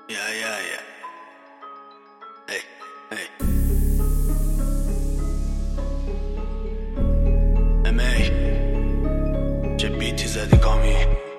Yeah. Hey. MA چه بیتی زدی کامی.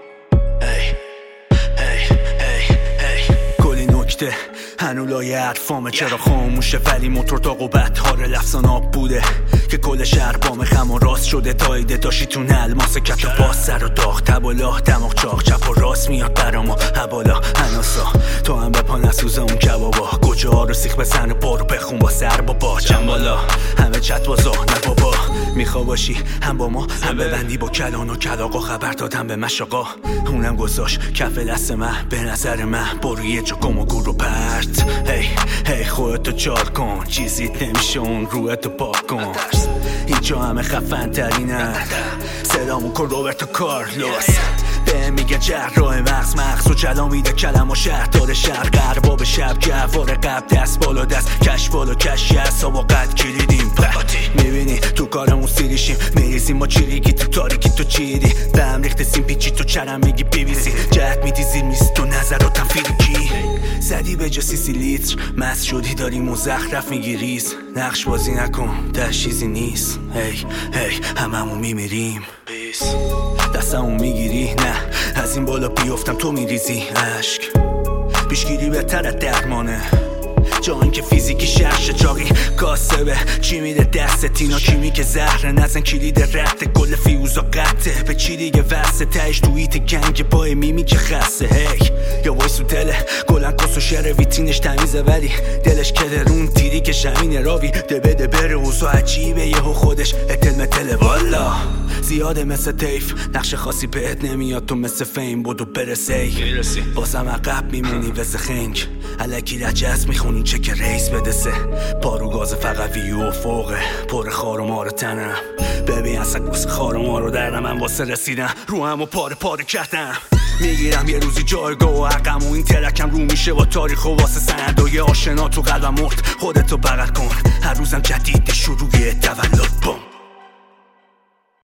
کلی نکته هنولای حرفامه چرا خاموشه، ولی موتور تا قوبت هاره لفظان آب بوده که کل شهر بام خم و راست شده. تایده داشتی تو الماس کت و باز سر و داغ تبالا دماغ چاق چپ و راست میاد برامو حوالا هناسا تو هم به پا نسوزه اون کبابا کجا ها رو سیخ بزن و برو بخون با سر بابا چند بالا همه چت بازا نه بابا میخوا باشی هم با ما هم ببندی با کلان و کلاقا خبر دادم به مشاقا اونم گذاشت کف دست من به نظر من برو یه جا گم و گور رو پرت هی خودتو چال کن چیزیت نمیشه اون روحتو پاک کن اینجا همه خفن ترینن صدامون کن روبرتو کارلوس به میگه جراح مغز و جلا میده کلم و شهر داره شهر قرباب شب جوار قبل دست بالا دست کش بالا کشی اصاب و قد کلیدیم میبینی تو کارمون سیریشیم میریزیم با چیریگی تو تاریکی تو چیری به هم ریخته سیم پیچی تو چرم میگی بیویسی جهت میدی زیر میز تو نظراتم فیریکی زدی به جا 30 لیتر مست شدی داری مزخرف میگی ریز نقش بازی نکن ده چیزی نیست هی هممون میمیریم دستمون میگیری نه از این بالا بیفتم تو میریزی عشق پیشگیری بهتر از درمانه جا این که فیزیکی شرش چاقی کاسبه چی میده دستت اینا چی که زهره نزن کلید رفته گل فیوزا قطعه به چی دیگه وسته تهش توییت گنگ پای میمی که خسته یا وایسو دله گلن کس و شعر ویترینش تمیزه ولی دلش کدرون دیری که شمینه راوی دبه بره اوزا عجیبه یهو خودش اتل والا زیاده مثل تیف نقش خاصی بهت نمیاد تو مثل فیم بودو برسی بازم عقب میمونی وزه خنگ علکی رجس میخونی چه که ریس بدسه پارو گاز فقط ویو فوقه پر خار و مار تنم ببین اصلا گوز خار و مارو دردم من واسه رسیدم رو هم و پاره کردم میگیرم یه روزی جایگاه و حقم و این ترکم رو میشه با تاریخ و واسه سندای آشنا تو قلبم مرد خودتو بغل کن هر روزم جدید شروع تولد بم